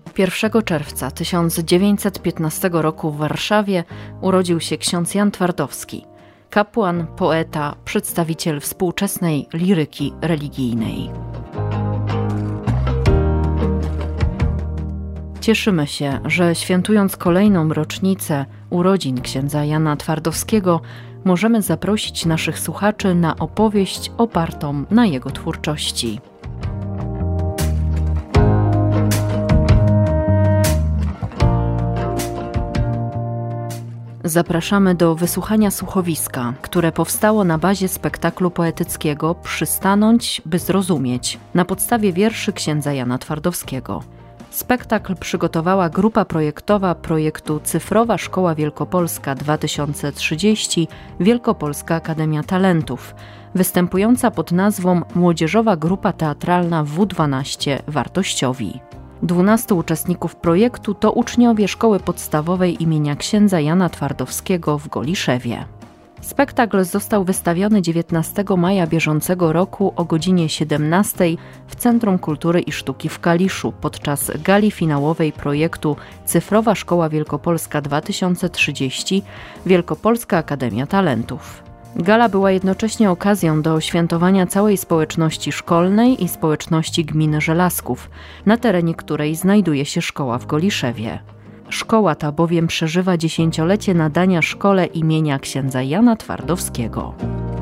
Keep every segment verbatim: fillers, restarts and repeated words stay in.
pierwszego czerwca tysiąc dziewięćset piętnastego roku w Warszawie urodził się ksiądz Jan Twardowski, kapłan, poeta, przedstawiciel współczesnej liryki religijnej. Cieszymy się, że świętując kolejną rocznicę urodzin księdza Jana Twardowskiego, możemy zaprosić naszych słuchaczy na opowieść opartą na jego twórczości. Zapraszamy do wysłuchania słuchowiska, które powstało na bazie spektaklu poetyckiego Przystanąć, by zrozumieć, na podstawie wierszy księdza Jana Twardowskiego. Spektakl przygotowała grupa projektowa projektu Cyfrowa Szkoła Wielkopolska dwa tysiące trzydzieści Wielkopolska Akademia Talentów, występująca pod nazwą Młodzieżowa Grupa Teatralna W dwanaście Wartościowi. Dwunastu uczestników projektu to uczniowie Szkoły Podstawowej imienia księdza Jana Twardowskiego w Goliszewie. Spektakl został wystawiony dziewiętnastego maja bieżącego roku o godzinie siedemnastej w Centrum Kultury i Sztuki w Kaliszu podczas gali finałowej projektu Cyfrowa Szkoła Wielkopolska dwa tysiące trzydzieści Wielkopolska Akademia Talentów. Gala była jednocześnie okazją do świętowania całej społeczności szkolnej i społeczności gminy Żelazków, na terenie której znajduje się szkoła w Goliszewie. Szkoła ta bowiem przeżywa dziesięciolecie nadania szkole imienia księdza Jana Twardowskiego.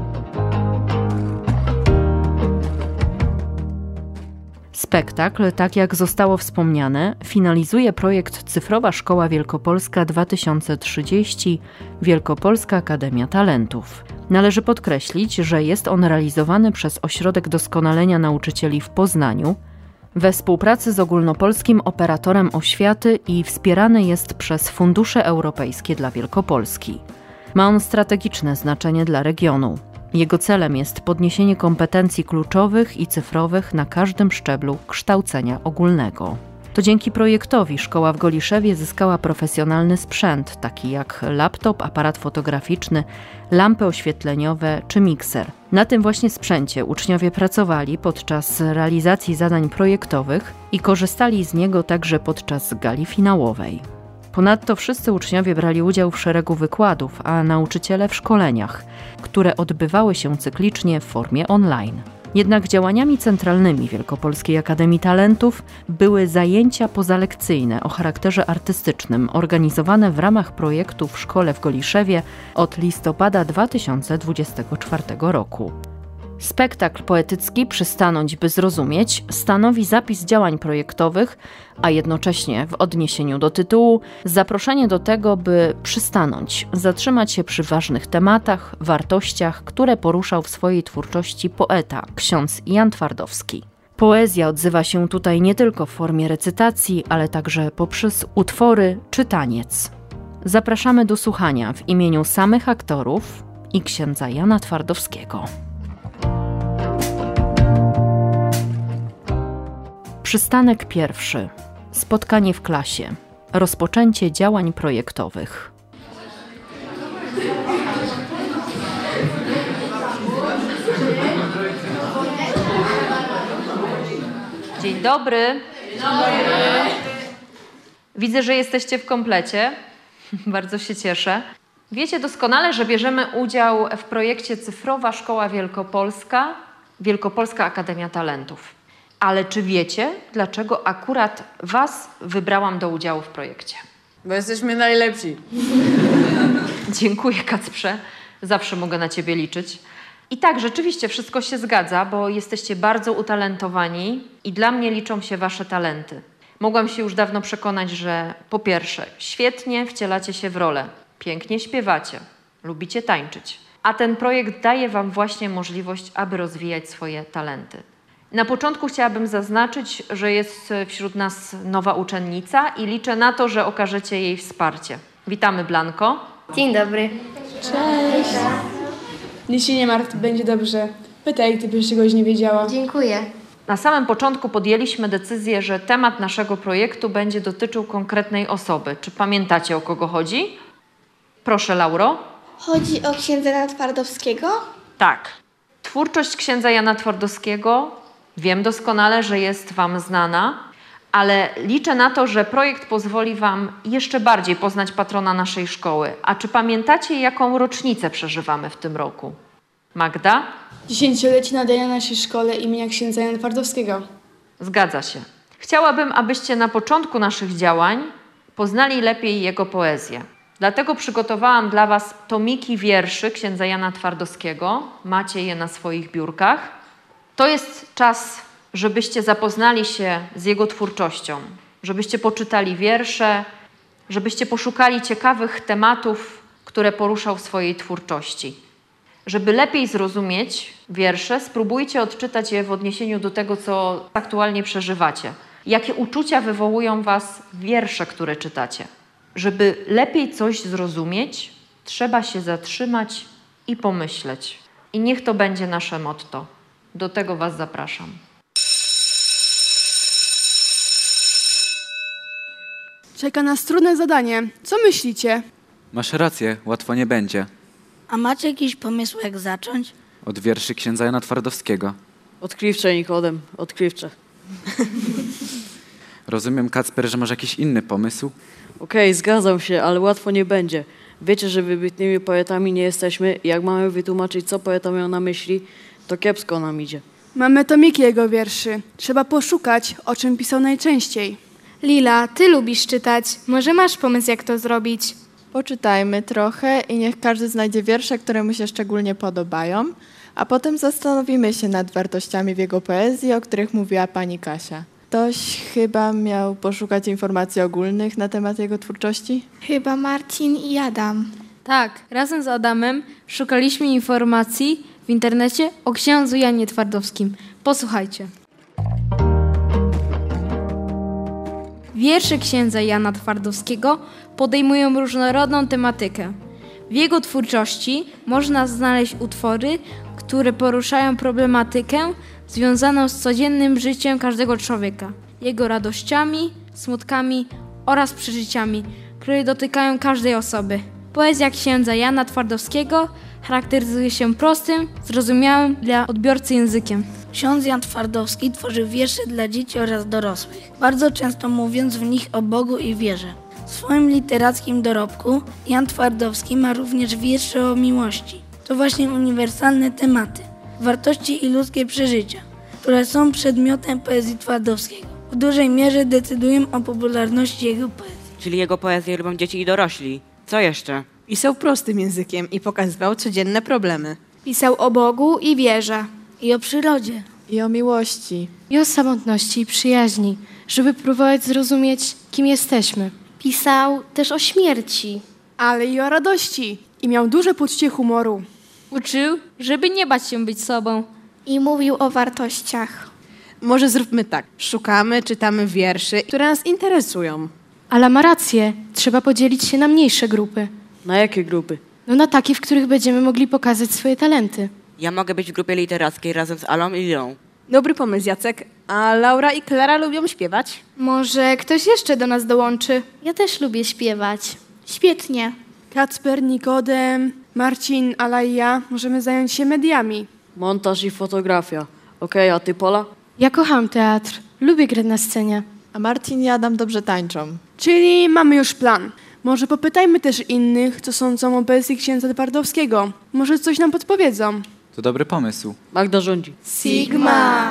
Spektakl, tak jak zostało wspomniane, finalizuje projekt Cyfrowa Szkoła Wielkopolska dwa tysiące trzydzieści Wielkopolska Akademia Talentów. Należy podkreślić, że jest on realizowany przez Ośrodek Doskonalenia Nauczycieli w Poznaniu we współpracy z Ogólnopolskim Operatorem Oświaty i wspierany jest przez Fundusze Europejskie dla Wielkopolski. Ma on strategiczne znaczenie dla regionu. Jego celem jest podniesienie kompetencji kluczowych i cyfrowych na każdym szczeblu kształcenia ogólnego. To dzięki projektowi szkoła w Goliszewie zyskała profesjonalny sprzęt, taki jak laptop, aparat fotograficzny, lampy oświetleniowe czy mikser. Na tym właśnie sprzęcie uczniowie pracowali podczas realizacji zadań projektowych i korzystali z niego także podczas gali finałowej. Ponadto wszyscy uczniowie brali udział w szeregu wykładów, a nauczyciele w szkoleniach, które odbywały się cyklicznie w formie online. Jednak działaniami centralnymi Wielkopolskiej Akademii Talentów były zajęcia pozalekcyjne o charakterze artystycznym, organizowane w ramach projektu w szkole w Goliszewie od listopada dwa tysiące dwudziestego czwartego roku. Spektakl poetycki Przystanąć, by zrozumieć stanowi zapis działań projektowych, a jednocześnie w odniesieniu do tytułu zaproszenie do tego, by przystanąć, zatrzymać się przy ważnych tematach, wartościach, które poruszał w swojej twórczości poeta, ksiądz Jan Twardowski. Poezja odzywa się tutaj nie tylko w formie recytacji, ale także poprzez utwory czy taniec. Zapraszamy do słuchania w imieniu samych aktorów i księdza Jana Twardowskiego. Przystanek pierwszy. Spotkanie w klasie. Rozpoczęcie działań projektowych. Dzień dobry. Dzień dobry. Widzę, że jesteście w komplecie. Bardzo się cieszę. Wiecie doskonale, że bierzemy udział w projekcie Cyfrowa Szkoła Wielkopolska, Wielkopolska Akademia Talentów. Ale czy wiecie, dlaczego akurat was wybrałam do udziału w projekcie? Bo jesteśmy najlepsi. Dziękuję, Kacprze. Zawsze mogę na ciebie liczyć. I tak, rzeczywiście wszystko się zgadza, bo jesteście bardzo utalentowani i dla mnie liczą się wasze talenty. Mogłam się już dawno przekonać, że po pierwsze, świetnie wcielacie się w rolę, pięknie śpiewacie, lubicie tańczyć, a ten projekt daje wam właśnie możliwość, aby rozwijać swoje talenty. Na początku chciałabym zaznaczyć, że jest wśród nas nowa uczennica i liczę na to, że okażecie jej wsparcie. Witamy, Blanko. Dzień dobry. Cześć. Nic się nie martw, będzie dobrze. Pytaj, gdybyś czegoś nie wiedziała. Dziękuję. Na samym początku podjęliśmy decyzję, że temat naszego projektu będzie dotyczył konkretnej osoby. Czy pamiętacie, o kogo chodzi? Proszę, Lauro. Chodzi o księdza Jana Twardowskiego? Tak. Twórczość księdza Jana Twardowskiego wiem doskonale, że jest wam znana, Ale liczę na to, że projekt pozwoli Wam jeszcze bardziej poznać patrona naszej szkoły. A czy pamiętacie, jaką rocznicę przeżywamy w tym roku? Magda? Dziesięciolecie nadania naszej szkole imienia księdza Jana Twardowskiego. Zgadza się. Chciałabym, abyście na początku naszych działań poznali lepiej jego poezję. Dlatego przygotowałam dla Was tomiki wierszy księdza Jana Twardowskiego. Macie je na swoich biurkach. To jest czas, żebyście zapoznali się z jego twórczością, żebyście poczytali wiersze, żebyście poszukali ciekawych tematów, które poruszał w swojej twórczości. Żeby lepiej zrozumieć wiersze, spróbujcie odczytać je w odniesieniu do tego, co aktualnie przeżywacie. Jakie uczucia wywołują Was wiersze, które czytacie. Żeby lepiej coś zrozumieć, trzeba się zatrzymać i pomyśleć. I niech to będzie nasze motto. Do tego Was zapraszam. Czeka nas trudne zadanie. Co myślicie? Masz rację, łatwo nie będzie. A macie jakiś pomysł, jak zacząć? Od wierszy księdza Jana Twardowskiego. Odkrywcze, Nikodem, odkrywcze. Rozumiem, Kacper, że masz jakiś inny pomysł? Okej, zgadzam się, ale łatwo nie będzie. Wiecie, że wybitnymi poetami nie jesteśmy i jak mamy wytłumaczyć, co poeta miał na myśli, to kiepsko nam idzie. Mamy tomiki jego wierszy. Trzeba poszukać, o czym pisał najczęściej. Lila, ty lubisz czytać. Może masz pomysł, jak to zrobić? Poczytajmy trochę i niech każdy znajdzie wiersze, które mu się szczególnie podobają, a potem zastanowimy się nad wartościami w jego poezji, o których mówiła pani Kasia. Ktoś chyba miał poszukać informacji ogólnych na temat jego twórczości? Chyba Marcin i Adam. Tak, razem z Adamem szukaliśmy informacji w internecie o księdzu Janie Twardowskim. Posłuchajcie. Wiersze księdza Jana Twardowskiego podejmują różnorodną tematykę. W jego twórczości można znaleźć utwory, które poruszają problematykę związaną z codziennym życiem każdego człowieka, jego radościami, smutkami oraz przeżyciami, które dotykają każdej osoby. Poezja księdza Jana Twardowskiego charakteryzuje się prostym, zrozumiałym dla odbiorcy językiem. Ksiądz Jan Twardowski tworzył wiersze dla dzieci oraz dorosłych, bardzo często mówiąc w nich o Bogu i wierze. W swoim literackim dorobku Jan Twardowski ma również wiersze o miłości. To właśnie uniwersalne tematy, wartości i ludzkie przeżycia, które są przedmiotem poezji Twardowskiego. W dużej mierze decydują o popularności jego poezji. Czyli jego poezję lubią dzieci i dorośli. Co jeszcze? Pisał prostym językiem i pokazywał codzienne problemy. Pisał o Bogu i wierze. I o przyrodzie. I o miłości. I o samotności i przyjaźni, żeby próbować zrozumieć, kim jesteśmy. Pisał też o śmierci. Ale i o radości. I miał duże poczucie humoru. Uczył, żeby nie bać się być sobą. I mówił o wartościach. Może zróbmy tak. Szukamy, czytamy wierszy, które nas interesują. Ale ma rację, trzeba podzielić się na mniejsze grupy. Na jakie grupy? No na takie, w których będziemy mogli pokazać swoje talenty. Ja mogę być w grupie literackiej razem z Alą i Lilą. Dobry pomysł, Jacek. A Laura i Klara lubią śpiewać? Może ktoś jeszcze do nas dołączy? Ja też lubię śpiewać. Świetnie. Kacper, Nikodem, Marcin, Ala i ja możemy zająć się mediami. Montaż i fotografia. Okej, a ty, Pola? Ja kocham teatr, lubię grać na scenie. A Marcin i Adam dobrze tańczą. Czyli mamy już plan. Może popytajmy też innych, co sądzą o poezji księdza Twardowskiego. Może coś nam podpowiedzą. To dobry pomysł. Magda rządzi. Sigma.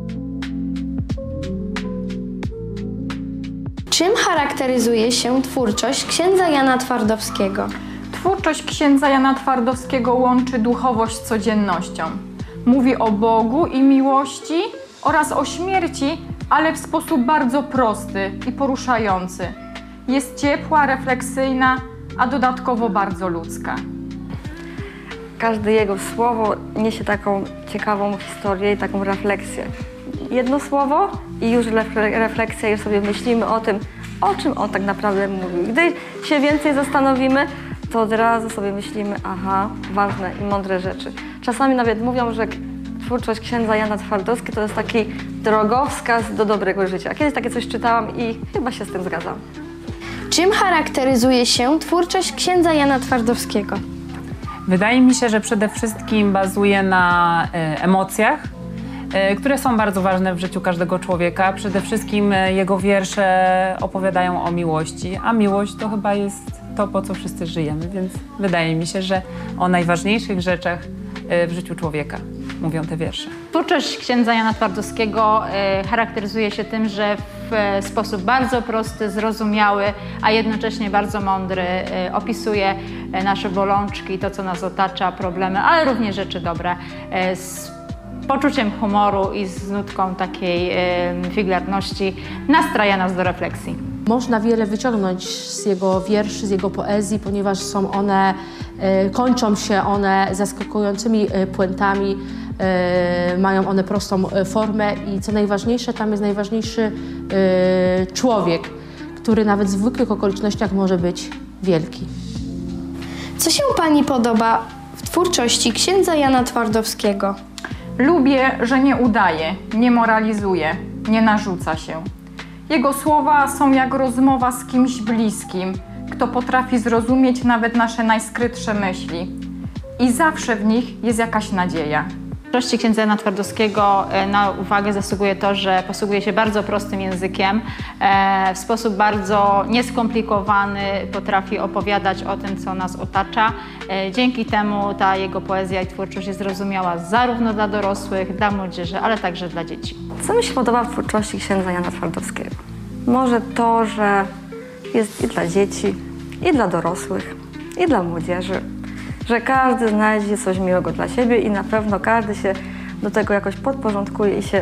Czym charakteryzuje się twórczość księdza Jana Twardowskiego? Twórczość księdza Jana Twardowskiego łączy duchowość z codziennością. Mówi o Bogu i miłości oraz o śmierci, ale w sposób bardzo prosty i poruszający. Jest ciepła, refleksyjna, a dodatkowo bardzo ludzka. Każde jego słowo niesie taką ciekawą historię i taką refleksję. Jedno słowo i już refleksja, już sobie myślimy o tym, o czym on tak naprawdę mówił. Gdy się więcej zastanowimy, to od razu sobie myślimy, aha, ważne i mądre rzeczy. Czasami nawet mówią, że twórczość księdza Jana Twardowskiego to jest taki drogowskaz do dobrego życia. Kiedyś takie coś czytałam i chyba się z tym zgadzam. Czym charakteryzuje się twórczość księdza Jana Twardowskiego? Wydaje mi się, że przede wszystkim bazuje na y, emocjach, które są bardzo ważne w życiu każdego człowieka. Przede wszystkim jego wiersze opowiadają o miłości, a miłość to chyba jest to, po co wszyscy żyjemy, więc wydaje mi się, że o najważniejszych rzeczach w życiu człowieka mówią te wiersze. Twórczość księdza Jana Twardowskiego charakteryzuje się tym, że w sposób bardzo prosty, zrozumiały, a jednocześnie bardzo mądry opisuje nasze bolączki, to co nas otacza, problemy, ale również rzeczy dobre, z poczuciem humoru i z nutką takiej figlarności nastraja nas do refleksji. Można wiele wyciągnąć z jego wierszy, z jego poezji, ponieważ są one, kończą się one zaskakującymi puentami, mają one prostą formę i co najważniejsze, tam jest najważniejszy człowiek, który nawet w zwykłych okolicznościach może być wielki. Co się Pani podoba w twórczości księdza Jana Twardowskiego? Lubię, że nie udaje, nie moralizuje, nie narzuca się. Jego słowa są jak rozmowa z kimś bliskim, kto potrafi zrozumieć nawet nasze najskrytsze myśli. I zawsze w nich jest jakaś nadzieja. W twórczości księdza Jana Twardowskiego na uwagę zasługuje to, że posługuje się bardzo prostym językiem, w sposób bardzo nieskomplikowany potrafi opowiadać o tym, co nas otacza. Dzięki temu ta jego poezja i twórczość jest zrozumiała zarówno dla dorosłych, dla młodzieży, ale także dla dzieci. Co mi się podoba w twórczości księdza Jana Twardowskiego? Może to, że jest i dla dzieci, i dla dorosłych, i dla młodzieży. Że każdy znajdzie coś miłego dla siebie i na pewno każdy się do tego jakoś podporządkuje i się,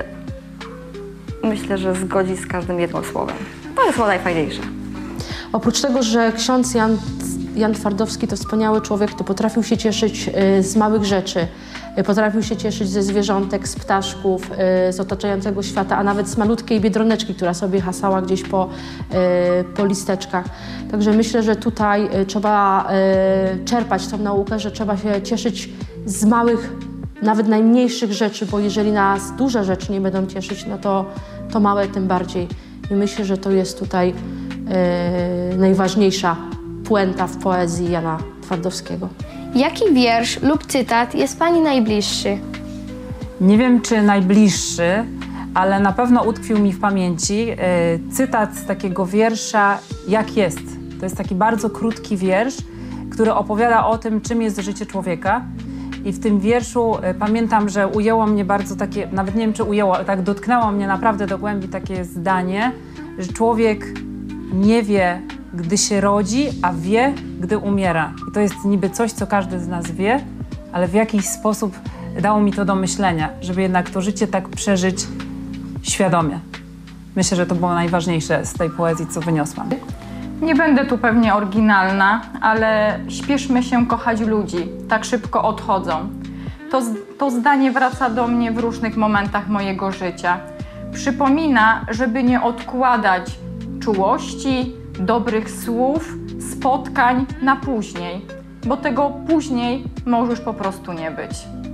myślę, że zgodzi z każdym jednym słowem. To jest chyba najfajniejsze. Oprócz tego, że ksiądz Jan, Jan Twardowski to wspaniały człowiek, to potrafił się cieszyć z małych rzeczy. Potrafił się cieszyć ze zwierzątek, z ptaszków, z otaczającego świata, a nawet z malutkiej biedroneczki, która sobie hasała gdzieś po, po listeczkach. Także myślę, że tutaj trzeba czerpać tą naukę, że trzeba się cieszyć z małych, nawet najmniejszych rzeczy, bo jeżeli nas duże rzeczy nie będą cieszyć, no to, to małe tym bardziej. I myślę, że to jest tutaj najważniejsza puenta w poezji Jana Twardowskiego. Jaki wiersz lub cytat jest Pani najbliższy? Nie wiem, czy najbliższy, ale na pewno utkwił mi w pamięci cytat z takiego wiersza Jak jest. To jest taki bardzo krótki wiersz, który opowiada o tym, czym jest życie człowieka. I w tym wierszu pamiętam, że ujęło mnie bardzo takie, nawet nie wiem, czy ujęło, ale tak dotknęło mnie naprawdę do głębi takie zdanie, że człowiek nie wie, gdy się rodzi, a wie, gdy umiera. I to jest niby coś, co każdy z nas wie, ale w jakiś sposób dało mi to do myślenia, żeby jednak to życie tak przeżyć świadomie. Myślę, że to było najważniejsze z tej poezji, co wyniosłam. Nie będę tu pewnie oryginalna, ale śpieszmy się kochać ludzi, tak szybko odchodzą. To, to zdanie wraca do mnie w różnych momentach mojego życia. Przypomina, żeby nie odkładać czułości, dobrych słów, spotkań na później, bo tego później może już po prostu nie być.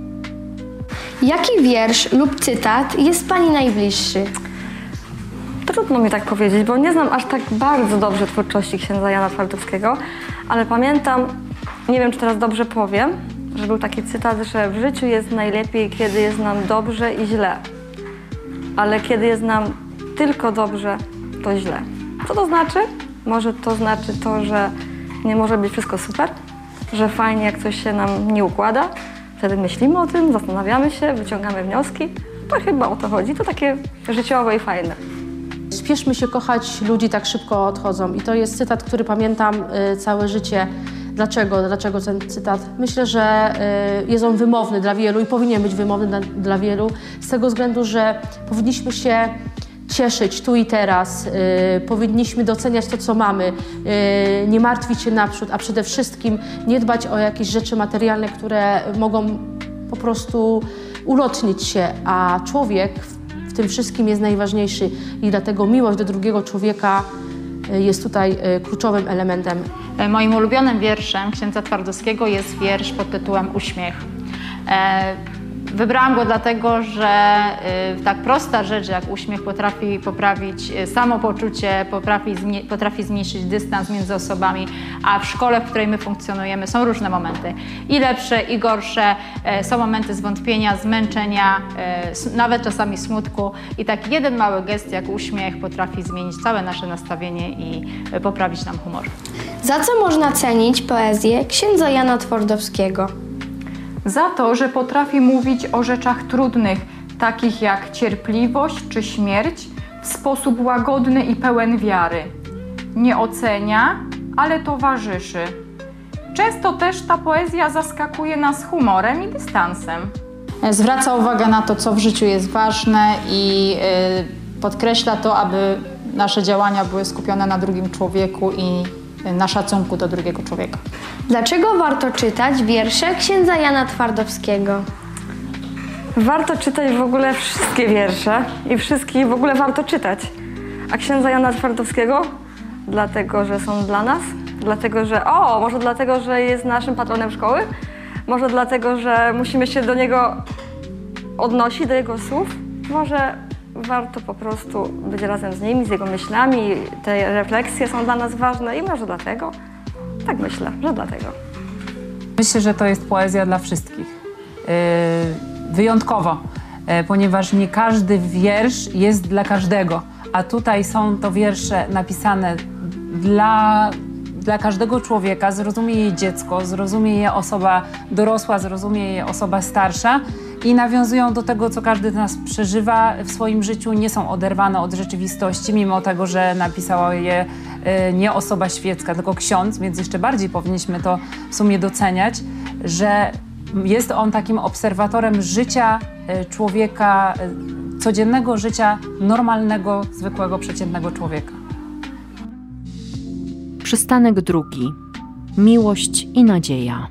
Jaki wiersz lub cytat jest Pani najbliższy? Trudno mi tak powiedzieć, bo nie znam aż tak bardzo dobrze twórczości księdza Jana Twardowskiego, ale pamiętam, nie wiem, czy teraz dobrze powiem, że był taki cytat, że w życiu jest najlepiej, kiedy jest nam dobrze i źle, ale kiedy jest nam tylko dobrze, to źle. Co to znaczy? Może to znaczy to, że nie może być wszystko super, że fajnie, jak coś się nam nie układa. Wtedy myślimy o tym, zastanawiamy się, wyciągamy wnioski. To chyba o to chodzi. To takie życiowe i fajne. Śpieszmy się kochać, ludzi tak szybko odchodzą. I to jest cytat, który pamiętam y, całe życie. Dlaczego? Dlaczego ten cytat? Myślę, że y, jest on wymowny dla wielu i powinien być wymowny dla, dla wielu. Z tego względu, że powinniśmy się cieszyć tu i teraz, y, powinniśmy doceniać to, co mamy, y, nie martwić się naprzód, a przede wszystkim nie dbać o jakieś rzeczy materialne, które mogą po prostu ulotnić się, a człowiek w tym wszystkim jest najważniejszy i dlatego miłość do drugiego człowieka jest tutaj kluczowym elementem. Moim ulubionym wierszem księdza Twardowskiego jest wiersz pod tytułem Uśmiech. Wybrałam go dlatego, że y, tak prosta rzecz jak uśmiech potrafi poprawić y, samopoczucie, potrafi, zmi- potrafi zmniejszyć dystans między osobami, a w szkole, w której my funkcjonujemy, są różne momenty. I lepsze, i gorsze. Y, są momenty zwątpienia, zmęczenia, y, s- nawet czasami smutku. I taki jeden mały gest jak uśmiech potrafi zmienić całe nasze nastawienie i y, poprawić nam humor. Za co można cenić poezję księdza Jana Twardowskiego? Za to, że potrafi mówić o rzeczach trudnych, takich jak cierpliwość czy śmierć, w sposób łagodny i pełen wiary. Nie ocenia, ale towarzyszy. Często też ta poezja zaskakuje nas humorem i dystansem. Zwraca uwagę na to, co w życiu jest ważne i y, podkreśla to, aby nasze działania były skupione na drugim człowieku i na szacunku do drugiego człowieka. Dlaczego warto czytać wiersze księdza Jana Twardowskiego? Warto czytać w ogóle wszystkie wiersze i wszystkich w ogóle warto czytać. A księdza Jana Twardowskiego? Dlatego, że są dla nas? Dlatego, że o, może dlatego, że jest naszym patronem szkoły? Może dlatego, że musimy się do niego odnosić, do jego słów? Może warto po prostu być razem z nim, z jego myślami. Te refleksje są dla nas ważne i może dlatego? Tak myślę, że dlatego. Myślę, że to jest poezja dla wszystkich. Yy, wyjątkowo, yy, ponieważ nie każdy wiersz jest dla każdego, a tutaj są to wiersze napisane dla, dla każdego człowieka. Zrozumie je dziecko, zrozumie je osoba dorosła, zrozumie je osoba starsza i nawiązują do tego, co każdy z nas przeżywa w swoim życiu, nie są oderwane od rzeczywistości, mimo tego, że napisała je nie osoba świecka, tylko ksiądz, więc jeszcze bardziej powinniśmy to w sumie doceniać, że jest on takim obserwatorem życia człowieka, codziennego życia normalnego, zwykłego, przeciętnego człowieka. Przystanek drugi. Miłość i nadzieja.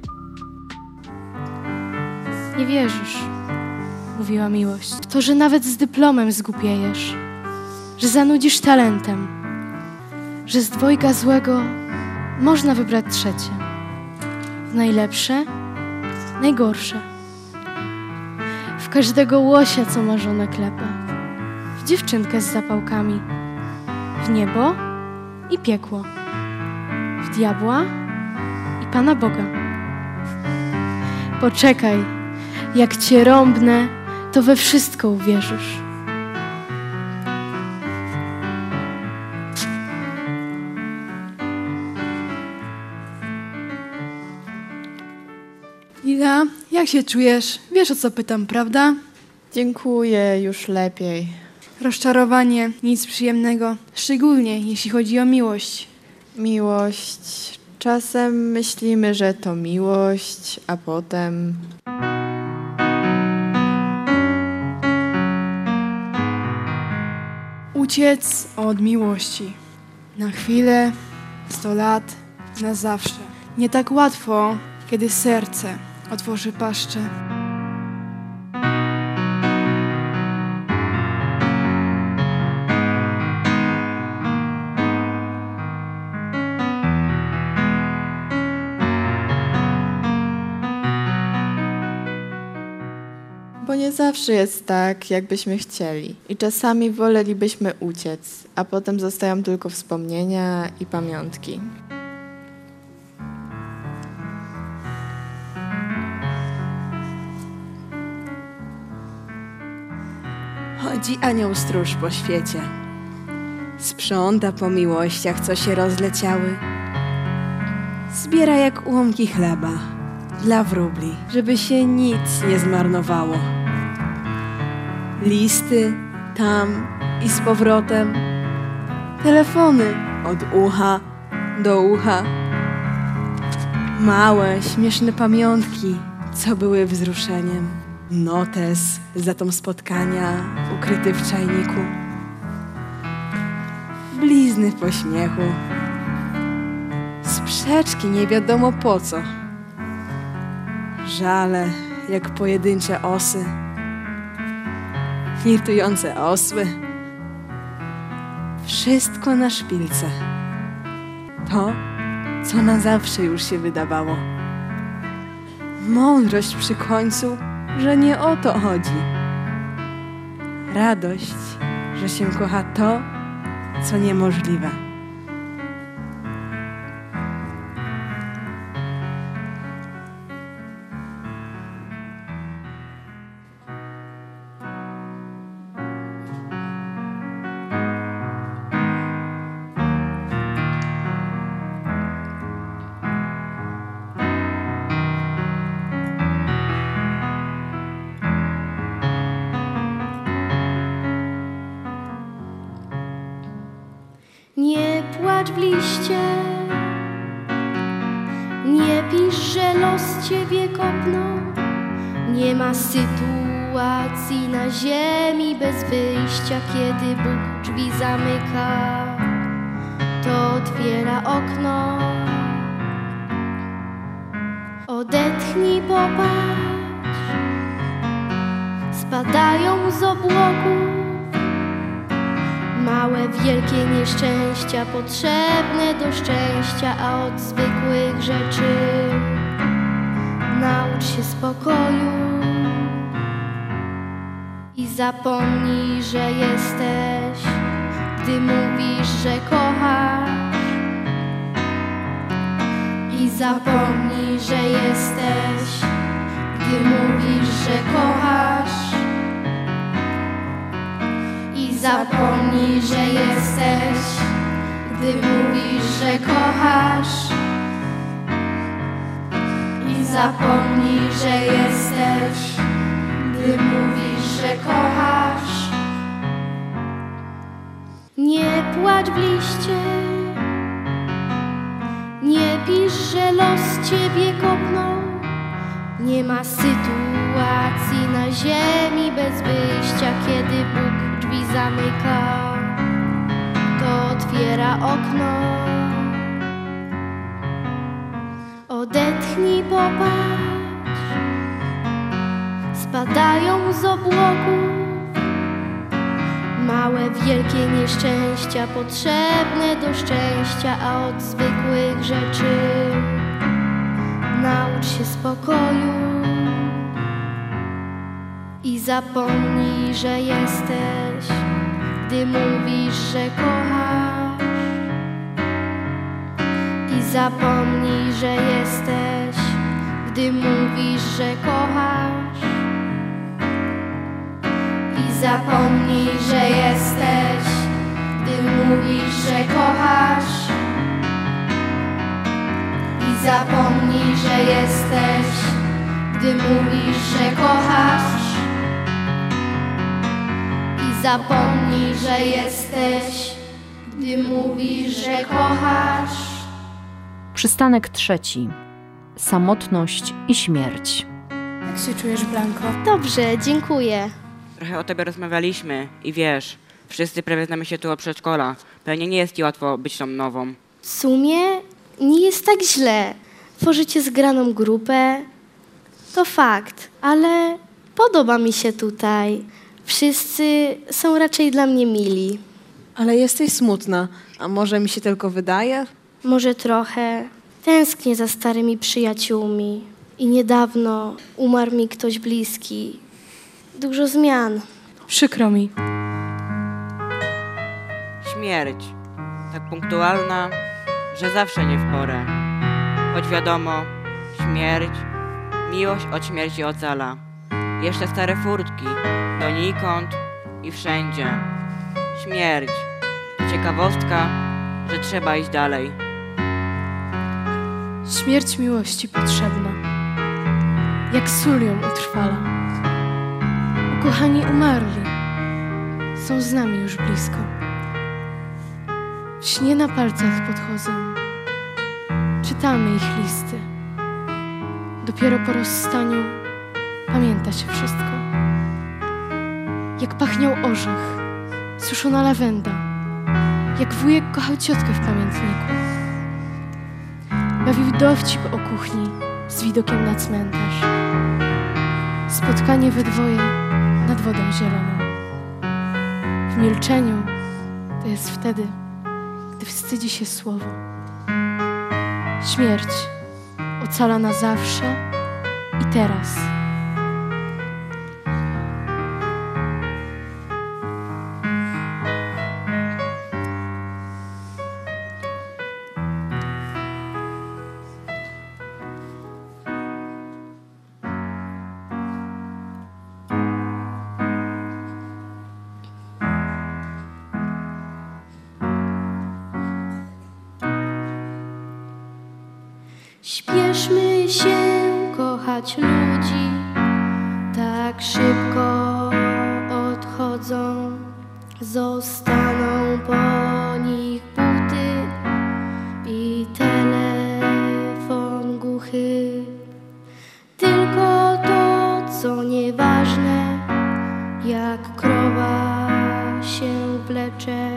Nie wierzysz, mówiła miłość, w to, że nawet z dyplomem zgłupiejesz, że zanudzisz talentem, że z dwojga złego można wybrać trzecie. Najlepsze, najgorsze. W każdego łosia, co ma żonę klepa. W dziewczynkę z zapałkami. W niebo i piekło. W diabła i Pana Boga. Poczekaj, jak cię rąbnę, to we wszystko uwierzysz. Lila, jak się czujesz? Wiesz, o co pytam, prawda? Dziękuję, już lepiej. Rozczarowanie, nic przyjemnego, szczególnie jeśli chodzi o miłość. Miłość. Czasem myślimy, że to miłość, a potem... Uciec od miłości. Na chwilę, sto lat, na zawsze. Nie tak łatwo, kiedy serce otworzy paszczę. Bo nie zawsze jest tak, jakbyśmy chcieli. I czasami wolelibyśmy uciec, a potem zostają tylko wspomnienia i pamiątki. Chodzi anioł stróż po świecie. Sprząta po miłościach, co się rozleciały. Zbiera jak ułomki chleba dla wróbli, żeby się nic nie zmarnowało. Listy tam i z powrotem. Telefony od ucha do ucha. Małe, śmieszne pamiątki, co były wzruszeniem. Notes za tą spotkania ukryty w czajniku. Blizny po śmiechu. Sprzeczki nie wiadomo po co. Żale jak pojedyncze osy. Flirtujące osły. Wszystko na szpilce. To, co na zawsze już się wydawało. Mądrość przy końcu że nie o to chodzi. Radość, że się kocha to, co niemożliwe. Nie płacz w liście, nie pisz, że los ciebie kopnął. Nie ma sytuacji na ziemi bez wyjścia. Kiedy Bóg drzwi zamyka, to otwiera okno. Odetchnij, popatrz, spadają z obłoków małe, wielkie nieszczęścia, potrzebne do szczęścia, a od zwykłych rzeczy naucz się spokoju i zapomnij, że jesteś, gdy mówisz, że kochasz. I zapomnij, że jesteś, gdy mówisz, że kochasz. I zapomnij, że jesteś, gdy mówisz, że kochasz. I zapomnij, że jesteś, gdy mówisz, że kochasz. Nie płacz w liście, nie pisz, że los ciebie kopnął. Nie ma sytuacji na ziemi bez wyjścia. Kiedy Bóg drzwi zamyka, to otwiera okno. Odetchnij, popatrz, spadają z obłoków małe, wielkie nieszczęścia, potrzebne do szczęścia, a od zwykłych rzeczy naucz się spokoju i zapomnij, że jesteś, gdy mówisz, że kochasz. I zapomnij, że jesteś, gdy mówisz, że kochasz. I zapomnij, że jesteś, gdy mówisz, że kochasz. I zapomnij, że jesteś, gdy mówisz, że kochasz. I zapomnij, że jesteś, gdy mówisz, że kochasz. Przystanek trzeci. Samotność i śmierć. Jak się czujesz, Blanko? Dobrze, dziękuję. Trochę o tobie rozmawialiśmy i wiesz, wszyscy prawie znamy się tu od przedszkola. Pewnie nie jest ci łatwo być tą nową. W sumie nie jest tak źle. Tworzycie zgraną grupę, to fakt, ale podoba mi się tutaj. Wszyscy są raczej dla mnie mili. Ale jesteś smutna, a może mi się tylko wydaje? Może trochę. Tęsknię za starymi przyjaciółmi. I niedawno umarł mi ktoś bliski. Dużo zmian. Przykro mi. Śmierć. Tak punktualna, że zawsze nie w porę. Choć wiadomo, śmierć, miłość od śmierci ocala. Jeszcze stare furtki, donikąd i wszędzie. Śmierć. To ciekawostka, że trzeba iść dalej. Śmierć miłości potrzebna, jak sól ją utrwala. Ukochani umarli, są z nami już blisko. W śnie na palcach podchodzą, czytamy ich listy. Dopiero po rozstaniu pamięta się wszystko. Jak pachniał orzech, suszona lawenda, jak wujek kochał ciotkę w pamiętniku. Bawił dowcip o kuchni z widokiem na cmentarz. Spotkanie we dwoje nad wodą zieloną. W milczeniu to jest wtedy, gdy wstydzi się słowo. Śmierć ocala na zawsze i teraz. kochać ludzi, tak szybko odchodzą. Zostaną po nich buty i telefon głuchy. Tylko to, co nieważne, jak krowa się wlecze.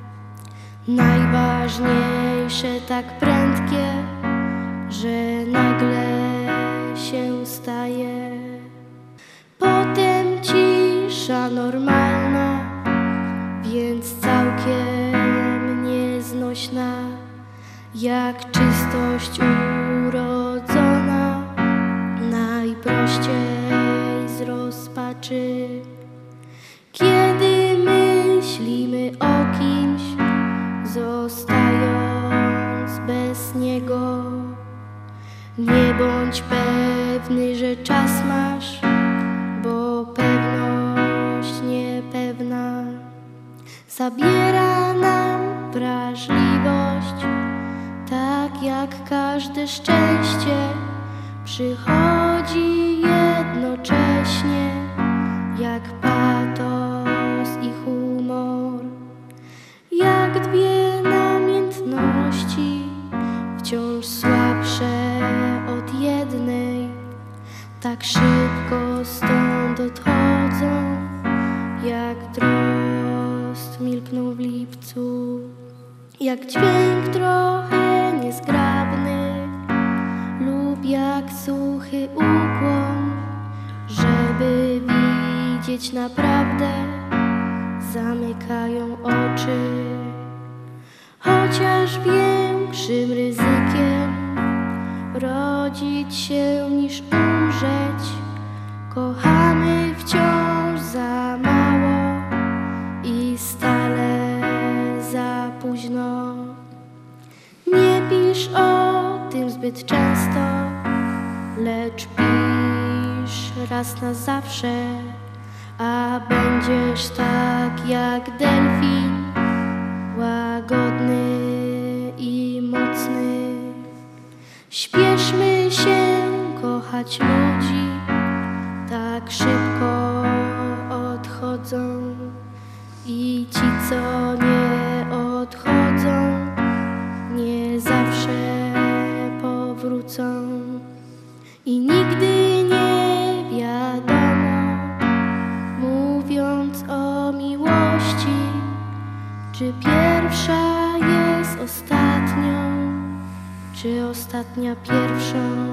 Najważniejsze tak prędkie, że nagle się staje. Potem cisza normalna, więc całkiem nieznośna, jak czystość urodzona, najprościej z rozpaczy. Kiedy myślimy o kimś, zostając bez niego, nie bądź pewny, że czas masz, bo pewność niepewna zabiera nam wrażliwość. Tak jak każde szczęście przychodzi jednocześnie, jak patos i humor, jak dwie namiętności, wciąż słabsze od jednej, tak szybko stąd odchodzą, jak drozd milknął w lipcu, jak dźwięk trochę niezgrabny lub jak suchy ukłon, żeby widzieć naprawdę, zamykają oczy. Chociaż większym ryzykiem rodzić się niż umrzeć, kochamy wciąż za mało i stale za późno. Nie pisz o tym zbyt często, lecz pisz raz na zawsze, a będziesz tak jak delfin, łagodny i mocny. Śpieszmy się kochać ludzi, tak szybko odchodzą, i ci, co nie odchodzą, nie zawsze powrócą. I nigdy nie wiadomo, mówiąc o miłości, czy pierwsza jest ostatnią, czy ostatnia pierwszą.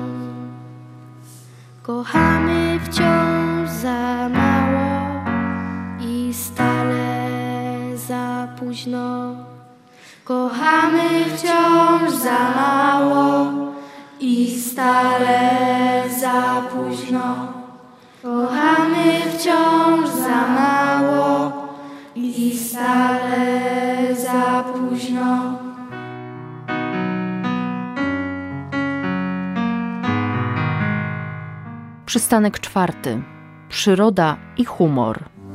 Kochamy wciąż za mało i stale za późno. Kochamy wciąż za mało i stale za późno. Kochamy wciąż za mało i stale za późno. Przystanek czwarty. Przyroda i humor.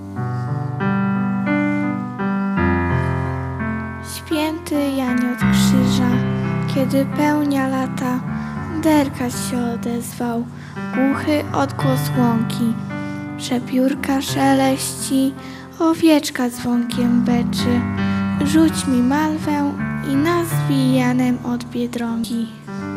Święty Janie od Krzyża, kiedy pełnia lata, derkać się odezwał, głuchy odgłos łąki. Przepiórka szeleści, owieczka dzwonkiem beczy. Rzuć mi malwę i nazwij Janem od Biedronki.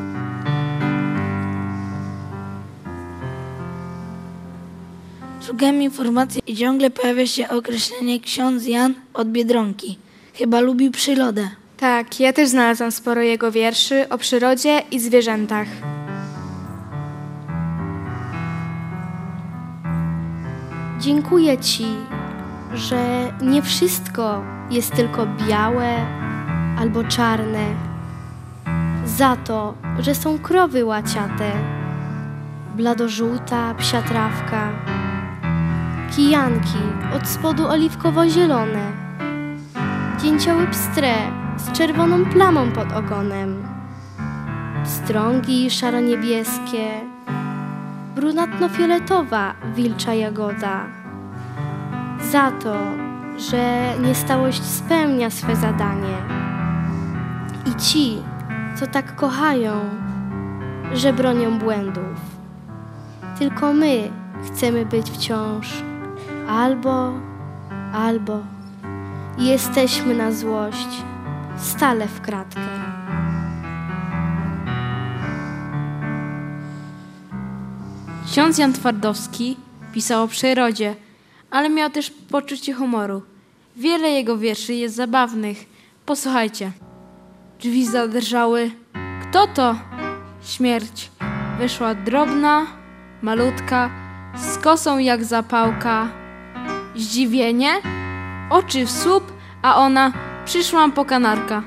Szukam informacji i ciągle pojawia się określenie ksiądz Jan od Biedronki. Chyba lubił przyrodę. Tak, ja też znalazłam sporo jego wierszy o przyrodzie i zwierzętach. Dziękuję Ci, że nie wszystko jest tylko białe albo czarne. Za to, że są krowy łaciate, bladożółta psia trawka, kijanki od spodu oliwkowo-zielone, dzięcioły pstre z czerwoną plamą pod ogonem, strągi szaro-niebieskie, brunatno-fioletowa wilcza jagoda. Za to, że niestałość spełnia swe zadanie. I ci, co tak kochają, że bronią błędów. Tylko my chcemy być wciąż albo, albo. Jesteśmy na złość, stale w kratkę. Ksiądz Jan Twardowski pisał o przyrodzie, ale miał też poczucie humoru. Wiele jego wierszy jest zabawnych. Posłuchajcie. Drzwi zadrżały. Kto to? Śmierć. Wyszła drobna, malutka, z kosą jak zapałka. Zdziwienie? Oczy w słup, a ona: przyszłam po kanarka.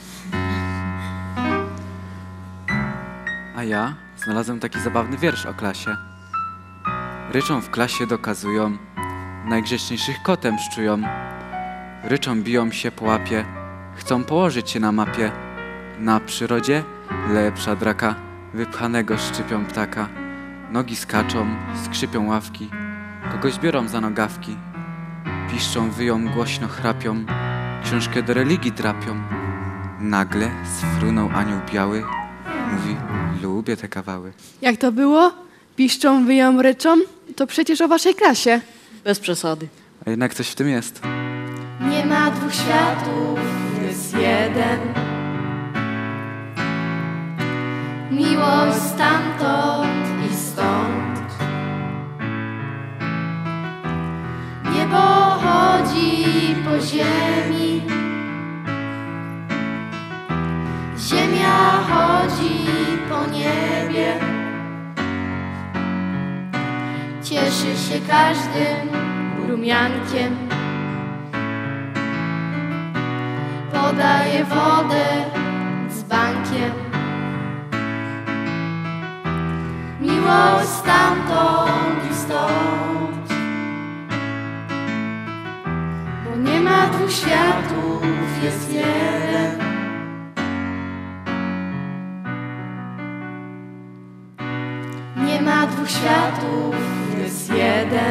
A ja znalazłem taki zabawny wiersz o klasie. Ryczą w klasie dokazują, najgrzeczniejszych kotem szczują. Ryczą, biją się po łapie, chcą położyć się na mapie. Na przyrodzie lepsza draka, wypchanego szczypią ptaka. Nogi skaczą, skrzypią ławki, kogoś biorą za nogawki. Piszczą, wyją, głośno chrapią, książkę do religii drapią. Nagle sfrunął anioł biały, mówi: lubię te kawały. Jak to było? Piszczą, wyją, ryczą? To przecież o waszej klasie. Bez przesady. A jednak coś w tym jest. Nie ma dwóch światów, jest jeden. Miłość stamtąd i stąd. Niebo chodzi po ziemi, ziemia chodzi po niebie. Cieszy się każdym rumiankiem, podaje wodę dzbankiem. Miłość stamtąd i stąd, bo nie ma dwóch światów, jest jeden. Nie ma dwóch światów, jest jeden.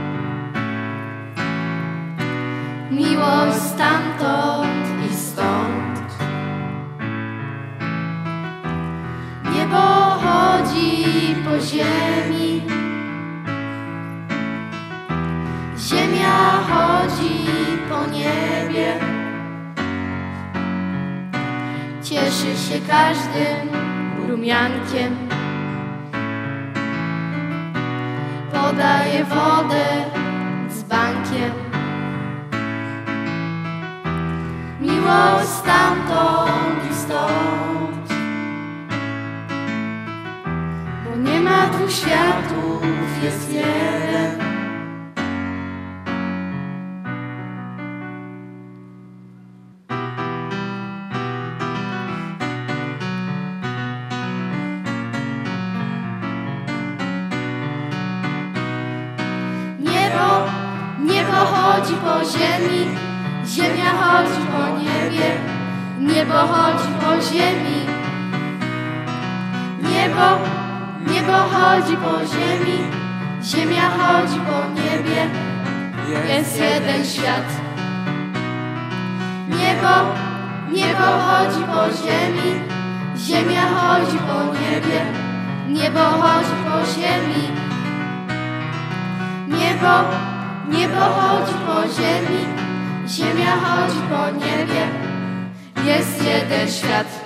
Miłość stamtąd i stąd. Niebo chodzi po ziemi, ziemia chodzi po niebie. Cieszy się każdym rumiankiem, podaje wodę dzbankiem. Miłość stamtąd i stąd, bo nie ma dwóch światów, jest jeden. Niebo, niebo chodzi po ziemi, ziemia chodzi po niebie. Niebo chodzi po ziemi. Niebo, niebo chodzi po ziemi, ziemia chodzi po niebie. Jest jeden świat. Niebo, niebo chodzi po ziemi, ziemia chodzi po niebie. Niebo chodzi po ziemi. Niebo, niebo chodzi po ziemi, ziemia chodzi po niebie. Jest jeden świat.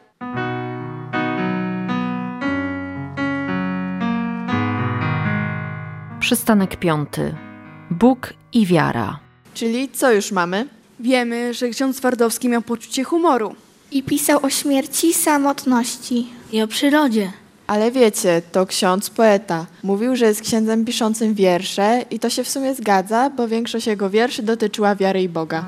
Przystanek piąty. Bóg i wiara. Czyli co już mamy? Wiemy, że ksiądz Twardowski miał poczucie humoru. I pisał o śmierci, samotności. I o przyrodzie. Ale wiecie, to ksiądz poeta. Mówił, że jest księdzem piszącym wiersze i to się w sumie zgadza, bo większość jego wierszy dotyczyła wiary i Boga.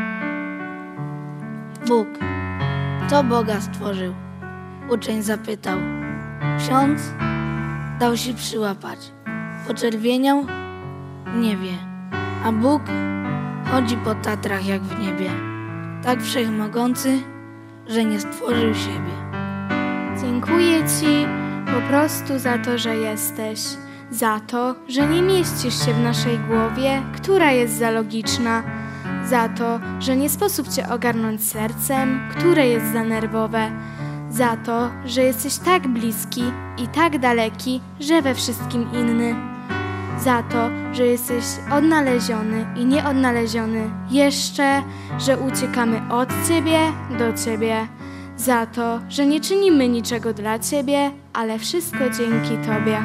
Bóg. Kto Boga stworzył? Uczeń zapytał. Ksiądz dał się przyłapać. Poczerwieniał? Nie wie. A Bóg chodzi po Tatrach jak w niebie. Tak wszechmogący, że nie stworzył siebie. Dziękuję Ci po prostu za to, że jesteś. Za to, że nie mieścisz się w naszej głowie, która jest za logiczna. Za to, że nie sposób Cię ogarnąć sercem, które jest za nerwowe. za to, że jesteś tak bliski i tak daleki, że we wszystkim inny, za to, że jesteś odnaleziony i nieodnaleziony, jeszcze, że uciekamy od Ciebie do Ciebie, za to, że nie czynimy niczego dla Ciebie, ale wszystko dzięki Tobie.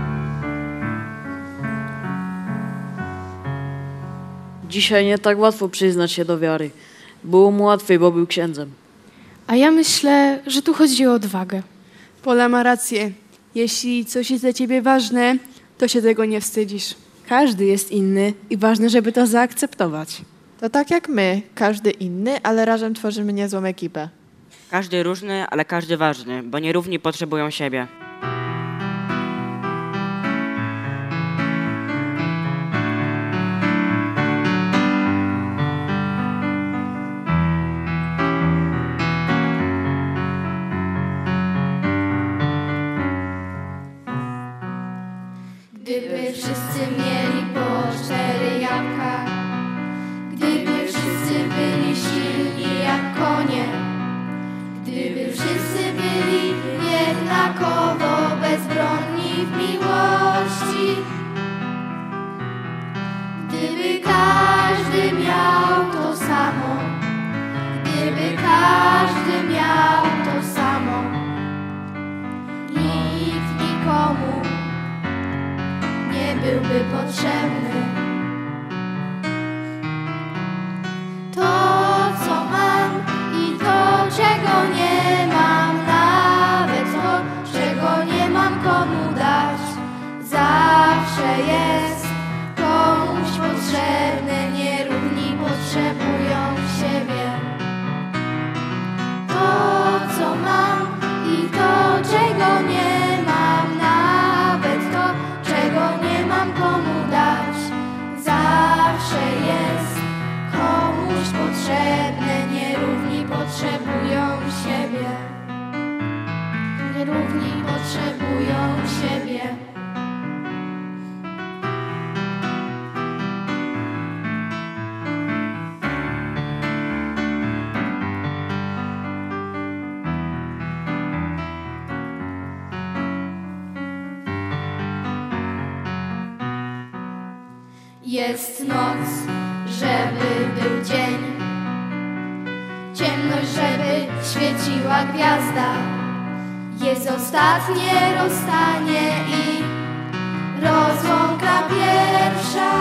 Dzisiaj nie tak łatwo przyznać się do wiary. Było mu łatwiej, bo był księdzem. A ja myślę, że tu chodzi o odwagę. Pola ma rację. Jeśli coś jest dla ciebie ważne, to się tego nie wstydzisz. Każdy jest inny i ważne, żeby to zaakceptować. To tak jak my, każdy inny, ale razem tworzymy niezłą ekipę. Każdy różny, ale każdy ważny, bo nierówni potrzebują siebie. Gdyby wszyscy mieli po cztery jabłka, gdyby wszyscy byli silni jak konie, gdyby wszyscy byli jednakowo bezbronni w miłości, gdyby każdy miał to samo, gdyby każdy miał to samo, nikt nikomu nie byłby potrzebny. To, co mam i to, czego nie mam, nawet to, czego nie mam komu dać, zawsze jest komuś potrzebne, nierówni potrzebują siebie. To, co mam i to, czego nie mam, nawet to, czego nie mam komu dać, zawsze jest komuś potrzebne, nierówni potrzebują siebie. Nierówni potrzebują siebie. Jest noc, żeby był dzień, ciemność, żeby świeciła gwiazda. Jest ostatnie rozstanie i rozłąka pierwsza.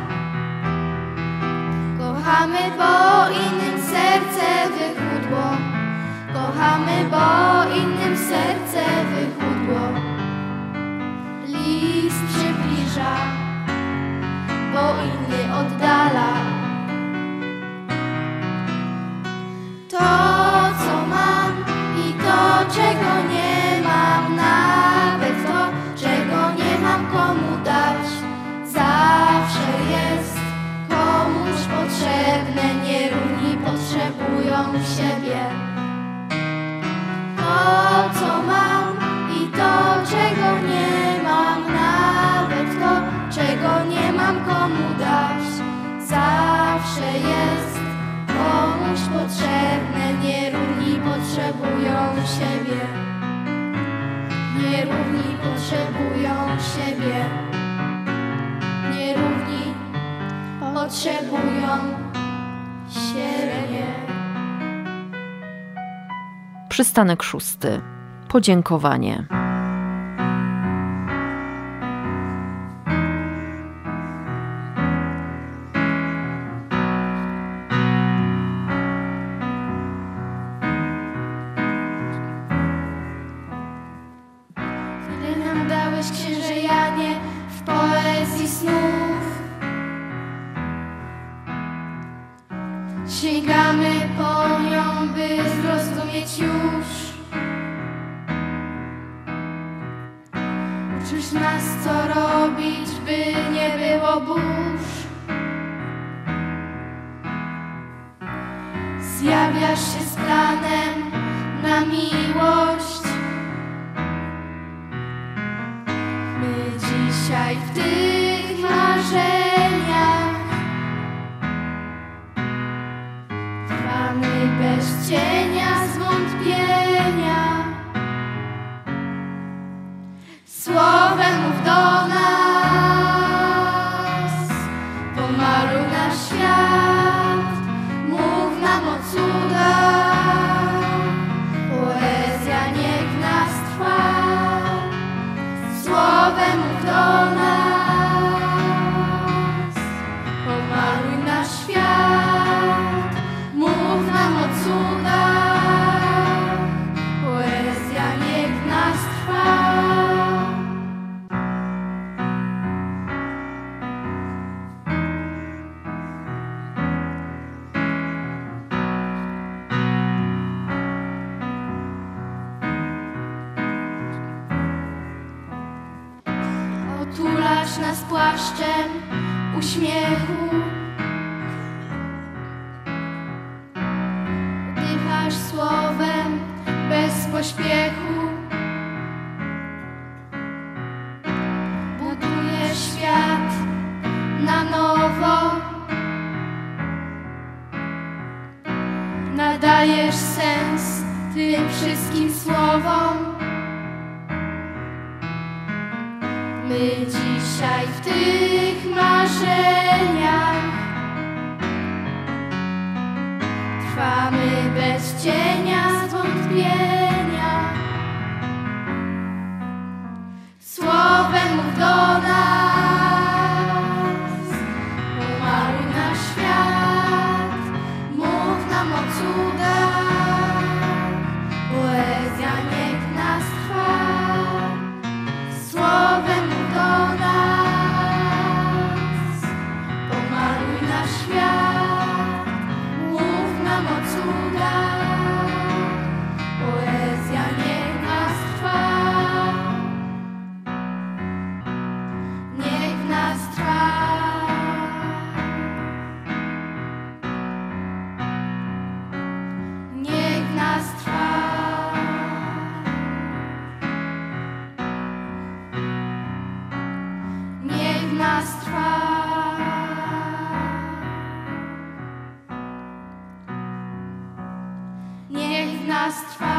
Kochamy, bo innym serce wychudło, kochamy, bo innym serce wychudło. List przybliża, bo inny oddala. To, co mam i to, czego nie mam, nawet to, czego nie mam komu dać, zawsze jest komuś potrzebne, nierówni potrzebują siebie. To, co mam i to, czego nie mam, nawet to, czego nie mam komu dać, zawsze jest komuś potrzebne, nierówni potrzebują siebie. Nierówni potrzebują siebie. Nierówni potrzebują siebie. Przystanek szósty. Podziękowanie. Ile nam dałeś, księże Janie, w poezji snów. Sięgamy po nią, by zrozumieć już. Uczysz nas, co robić, by nie było burz. Zjawiasz się z planem na miłość. My dzisiaj w tych marzeniach trwamy bez cienia zwątpienia. Okrywasz nas płaszczem uśmiechu, oddychasz słowem bez pośpiechu. Budujesz świat na nowo, nadajesz sens tym wszystkim słowom. My dzisiaj w tych marzeniach trwamy bez cienia zwątpienia. Słowem mów do nas, umaruj nasz świat, mów nam o cudach, poezja niech w nas trwa. Słowem mów do nas, pomaluj nasz świat, mów nam o cudach, poezja niech w nas trwa. Niech w nas trwa. Niech w nas trwa. Niech w nas trwa. Niech w nas trwa.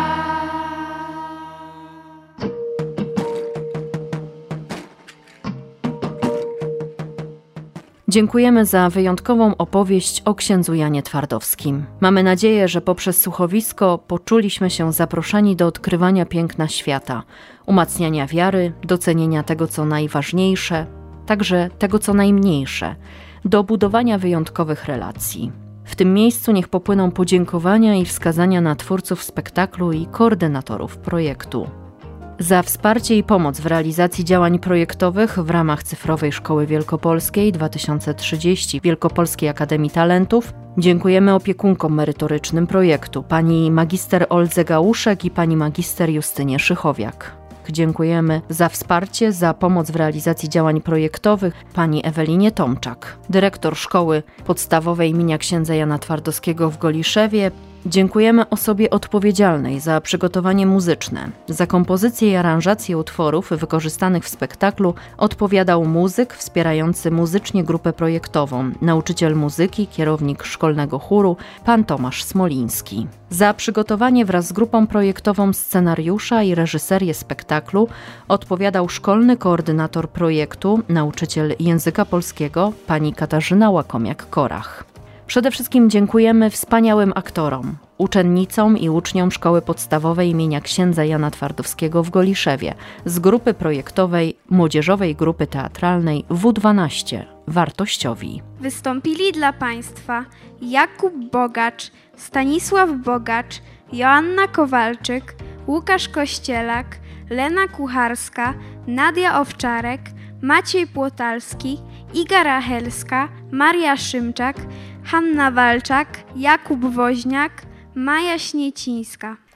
Dziękujemy za wyjątkową opowieść o księdzu Janie Twardowskim. Mamy nadzieję, że poprzez słuchowisko poczuliśmy się zaproszeni do odkrywania piękna świata, umacniania wiary, docenienia tego, co najważniejsze, także tego, co najmniejsze, do budowania wyjątkowych relacji. W tym miejscu niech popłyną podziękowania i wskazania na twórców spektaklu i koordynatorów projektu. Za wsparcie i pomoc w realizacji działań projektowych w ramach Cyfrowej Szkoły Wielkopolskiej dwa tysiące trzydzieści Wielkopolskiej Akademii Talentów dziękujemy opiekunkom merytorycznym projektu, pani magister Oldze Gałuszek i pani magister Justynie Szychowiak. Dziękujemy za wsparcie, za pomoc w realizacji działań projektowych pani Ewelinie Tomczak, dyrektor Szkoły Podstawowej imienia księdza Jana Twardowskiego w Goliszewie. Dziękujemy osobie odpowiedzialnej za przygotowanie muzyczne. Za kompozycję i aranżację utworów wykorzystanych w spektaklu odpowiadał muzyk wspierający muzycznie grupę projektową, nauczyciel muzyki, kierownik szkolnego chóru, pan Tomasz Smoliński. Za przygotowanie wraz z grupą projektową scenariusza i reżyserię spektaklu odpowiadał szkolny koordynator projektu, nauczyciel języka polskiego, pani Katarzyna Łakomiak-Korach. Przede wszystkim dziękujemy wspaniałym aktorom, uczennicom i uczniom Szkoły Podstawowej imienia księdza Jana Twardowskiego w Goliszewie z grupy projektowej Młodzieżowej Grupy Teatralnej W dwanaście Wartościowi. Wystąpili dla Państwa Jakub Bogacz, Stanisław Bogacz, Joanna Kowalczyk, Łukasz Kościelak, Lena Kucharska, Nadia Owczarek, Maciej Płotalski, Iga Rachelska, Maria Szymczak, Hanna Walczak, Jakub Woźniak, Maja Śniecińska.